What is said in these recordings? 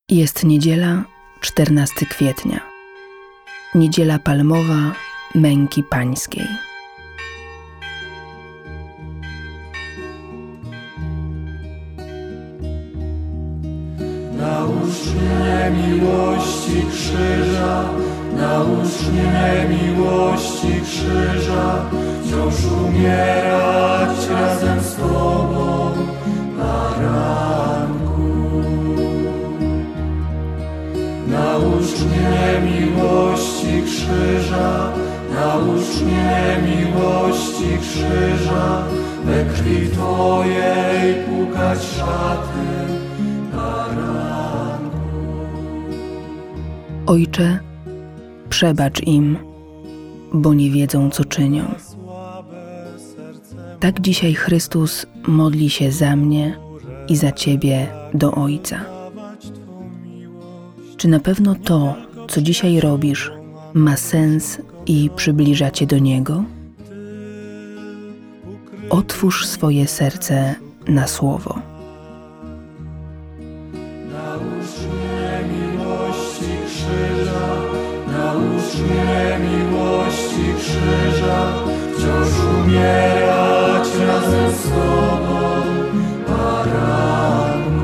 Jest niedziela, 14 kwietnia. Niedziela palmowa Męki Pańskiej. Naucz mnie miłości krzyża, naucz mnie miłości krzyża, wciąż umierać razem z Tobą, baranku. Naucz mnie miłości krzyża, naucz mnie miłości krzyża, we krwi Twojej płukać szaty, baranku. Ojcze, przebacz im, bo nie wiedzą, co czynią. Tak dzisiaj Chrystus modli się za mnie i za Ciebie do Ojca. Czy na pewno to, co dzisiaj robisz, ma sens i przybliża Cię do Niego? Otwórz swoje serce na Słowo. Naucz mnie miłości krzyża, naucz mnie miłości krzyża, wciąż umierać razem z Tobą, baranku.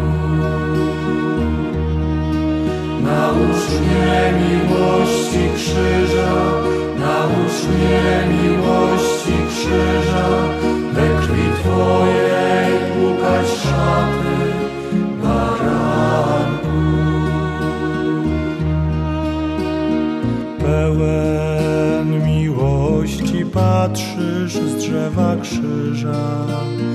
Naucz mnie miłości krzyża, naucz mnie miłości krzyża, we krwi Twojej płukać szaty, baranku. Pełen miłości patrzysz z drzewa krzyża,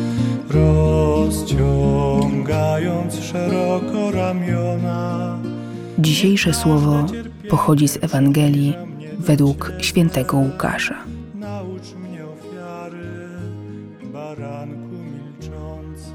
rozciągając szeroko ramiona. Dzisiejsze słowo pochodzi z Ewangelii według świętego Łukasza. Naucz mnie ofiary, baranku milczący.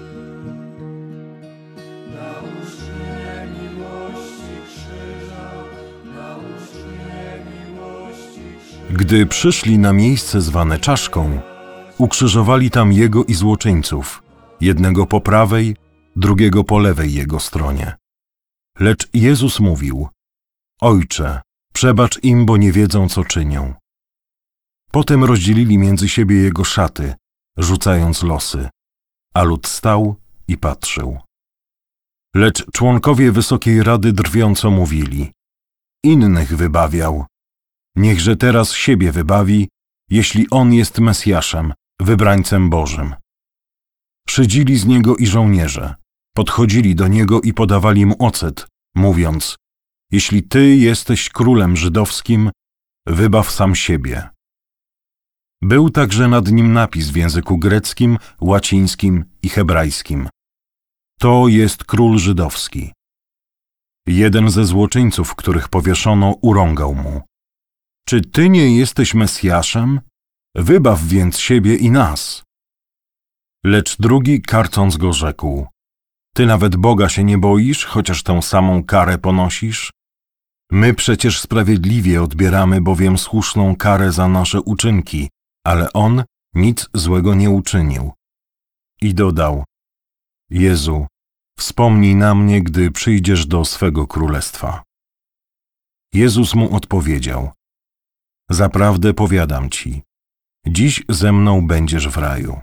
Naucz mnie miłości krzyża, naucz mnie miłości krzyża. Gdy przyszli na miejsce zwane Czaszką, ukrzyżowali tam Jego i złoczyńców, jednego po prawej, drugiego po lewej Jego stronie. Lecz Jezus mówił: Ojcze, przebacz im, bo nie wiedzą, co czynią. Potem rozdzielili między siebie Jego szaty, rzucając losy, a lud stał i patrzył. Lecz członkowie Wysokiej Rady drwiąco mówili: Innych wybawiał. Niechże teraz siebie wybawi, jeśli On jest Mesjaszem, wybrańcem Bożym. Szydzili z Niego i żołnierze. Podchodzili do Niego i podawali Mu ocet, mówiąc: Jeśli Ty jesteś królem żydowskim, wybaw sam siebie. Był także nad nim napis w języku greckim, łacińskim i hebrajskim: To jest król żydowski. Jeden ze złoczyńców, których powieszono, urągał mu: Czy Ty nie jesteś Mesjaszem? Wybaw więc siebie i nas. Lecz drugi, karcąc go, rzekł: Ty nawet Boga się nie boisz, chociaż tę samą karę ponosisz? My przecież sprawiedliwie odbieramy bowiem słuszną karę za nasze uczynki, ale On nic złego nie uczynił. I dodał: Jezu, wspomnij na mnie, gdy przyjdziesz do swego królestwa. Jezus mu odpowiedział: Zaprawdę powiadam ci, dziś ze mną będziesz w raju.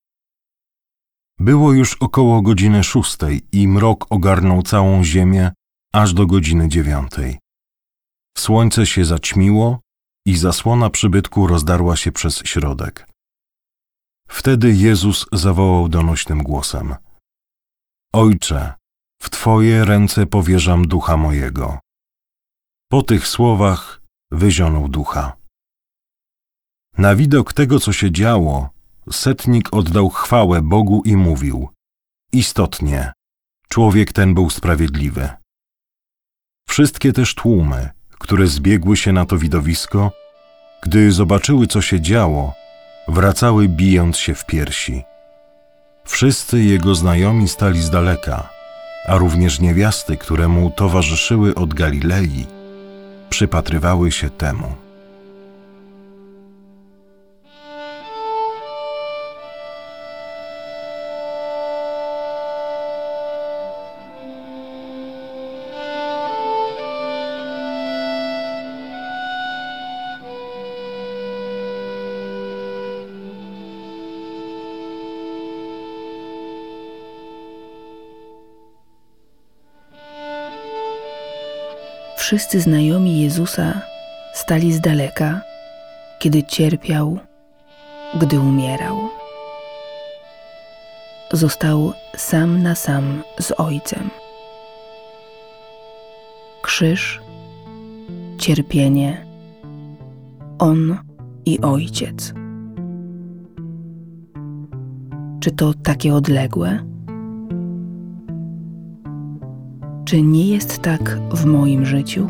Było już około godziny 6 i mrok ogarnął całą ziemię aż do godziny 9. Słońce się zaćmiło i zasłona przybytku rozdarła się przez środek. Wtedy Jezus zawołał donośnym głosem: Ojcze, w Twoje ręce powierzam ducha mojego. Po tych słowach wyzionął ducha. Na widok tego, co się działo, setnik oddał chwałę Bogu i mówił: Istotnie, człowiek ten był sprawiedliwy. Wszystkie też tłumy, które zbiegły się na to widowisko, gdy zobaczyły, co się działo, wracały bijąc się w piersi. Wszyscy jego znajomi stali z daleka, a również niewiasty, które mu towarzyszyły od Galilei, przypatrywały się temu. Wszyscy znajomi Jezusa stali z daleka, kiedy cierpiał, gdy umierał. Został sam na sam z Ojcem. Krzyż, cierpienie, On i Ojciec. Czy to takie odległe? Czy nie jest tak w moim życiu?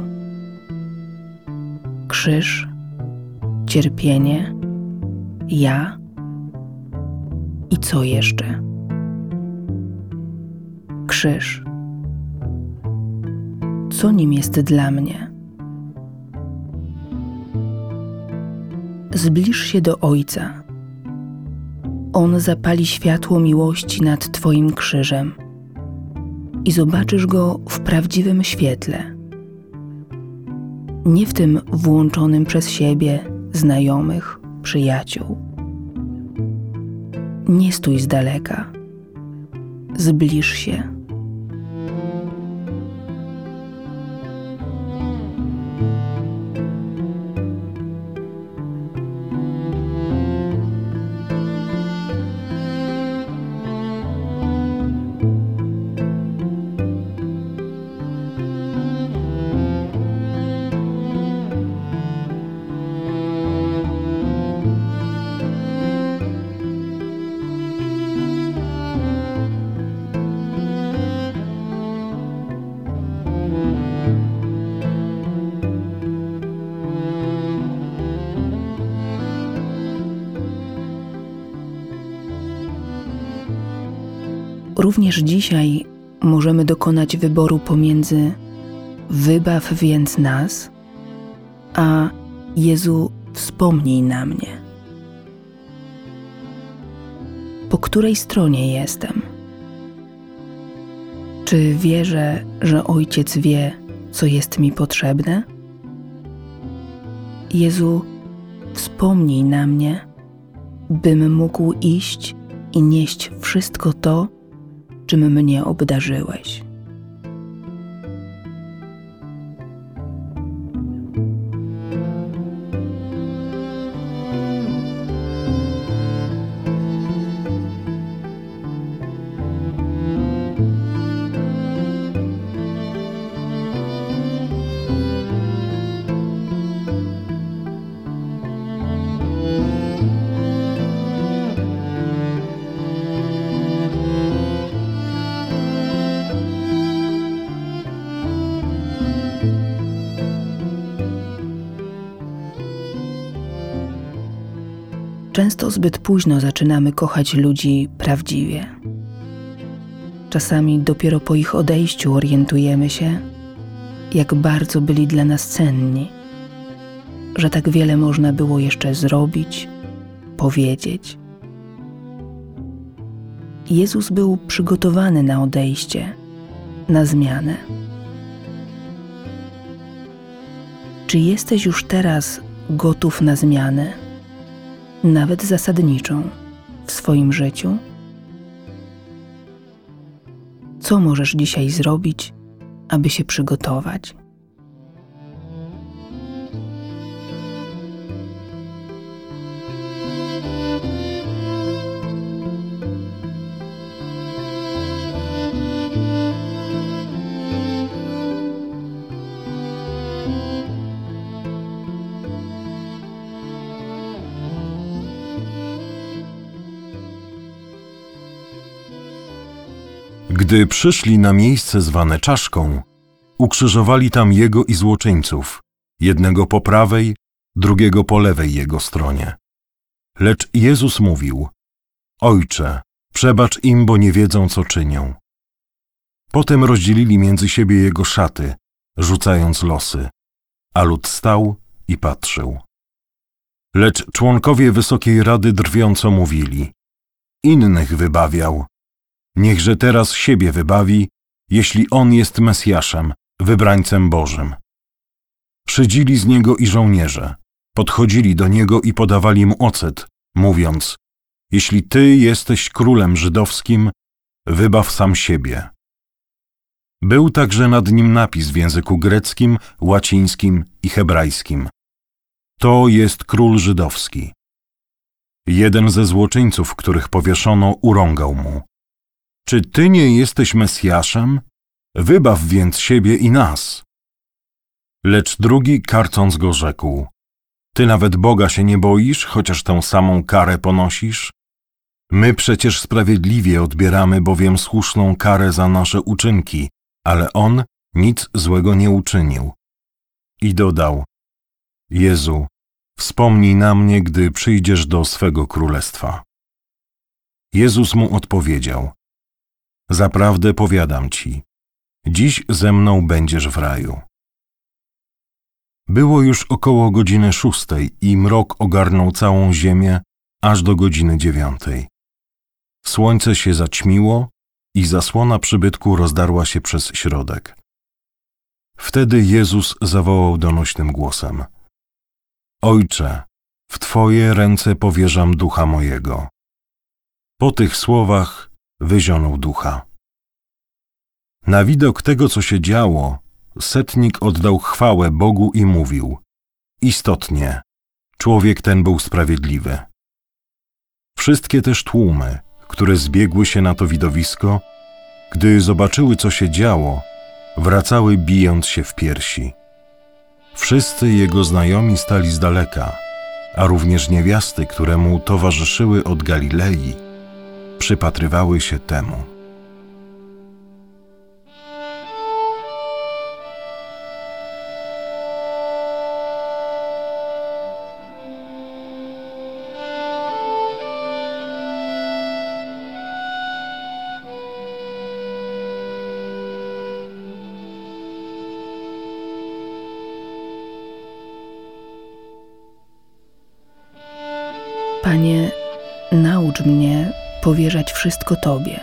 Krzyż, cierpienie, ja i co jeszcze? Krzyż. Co nim jest dla mnie? Zbliż się do Ojca. On zapali światło miłości nad Twoim krzyżem i zobaczysz go w prawdziwym świetle. Nie w tym włączonym przez siebie, znajomych, przyjaciół. Nie stój z daleka. Zbliż się. Również dzisiaj możemy dokonać wyboru pomiędzy wybaw więc nas, a Jezu, wspomnij na mnie. Po której stronie jestem? Czy wierzę, że Ojciec wie, co jest mi potrzebne? Jezu, wspomnij na mnie, bym mógł iść i nieść wszystko to, czym mnie obdarzyłeś. Często zbyt późno zaczynamy kochać ludzi prawdziwie. Czasami dopiero po ich odejściu orientujemy się, jak bardzo byli dla nas cenni, że tak wiele można było jeszcze zrobić, powiedzieć. Jezus był przygotowany na odejście, na zmianę. Czy jesteś już teraz gotów na zmianę, nawet zasadniczą, w swoim życiu? Co możesz dzisiaj zrobić, aby się przygotować? Gdy przyszli na miejsce zwane Czaszką, ukrzyżowali tam Jego i złoczyńców, jednego po prawej, drugiego po lewej Jego stronie. Lecz Jezus mówił: Ojcze, przebacz im, bo nie wiedzą, co czynią. Potem rozdzielili między siebie Jego szaty, rzucając losy, a lud stał i patrzył. Lecz członkowie Wysokiej Rady drwiąco mówili: Innych wybawiał. Niechże teraz siebie wybawi, jeśli On jest Mesjaszem, wybrańcem Bożym. Szydzili z Niego i żołnierze, podchodzili do Niego i podawali Mu ocet, mówiąc: Jeśli Ty jesteś królem żydowskim, wybaw sam siebie. Był także nad nim napis w języku greckim, łacińskim i hebrajskim. To jest król żydowski. Jeden ze złoczyńców, których powieszono, urągał mu: Czy ty nie jesteś Mesjaszem? Wybaw więc siebie i nas. Lecz drugi, karcąc go, rzekł: Ty nawet Boga się nie boisz, chociaż tę samą karę ponosisz? My przecież sprawiedliwie odbieramy bowiem słuszną karę za nasze uczynki, ale on nic złego nie uczynił. I dodał: Jezu, wspomnij na mnie, gdy przyjdziesz do swego królestwa. Jezus mu odpowiedział: Zaprawdę powiadam ci, dziś ze mną będziesz w raju. Było już około godziny 6 i mrok ogarnął całą ziemię aż do godziny 9. Słońce się zaćmiło i zasłona przybytku rozdarła się przez środek. Wtedy Jezus zawołał donośnym głosem: Ojcze, w Twoje ręce powierzam ducha mojego. Po tych słowach wyzionął ducha. Na widok tego, co się działo, setnik oddał chwałę Bogu i mówił: Istotnie, człowiek ten był sprawiedliwy. Wszystkie też tłumy, które zbiegły się na to widowisko, gdy zobaczyły, co się działo, wracały bijąc się w piersi. Wszyscy jego znajomi stali z daleka, a również niewiasty, które mu towarzyszyły od Galilei, przypatrywały się temu. Panie, naucz mnie powierzać wszystko Tobie.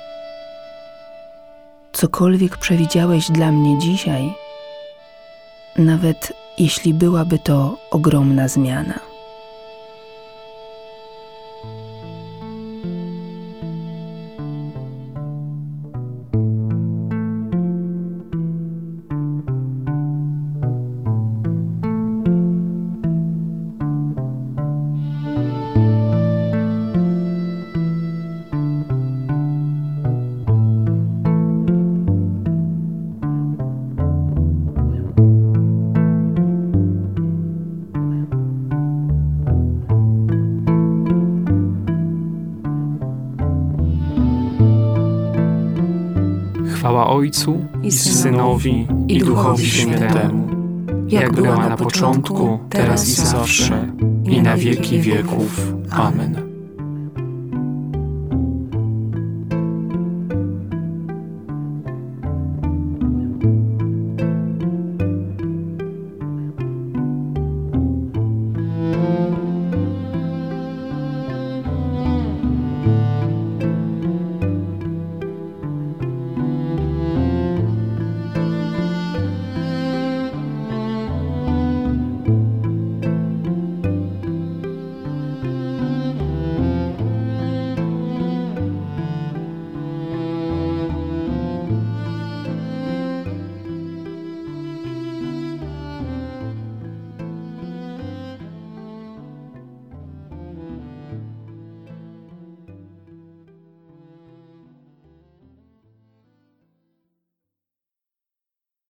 Cokolwiek przewidziałeś dla mnie dzisiaj, nawet jeśli byłaby to ogromna zmiana. Chwała Ojcu i Synowi, i Duchowi Świętemu, jak była na początku, teraz i zawsze, i na wieki wieków. Amen.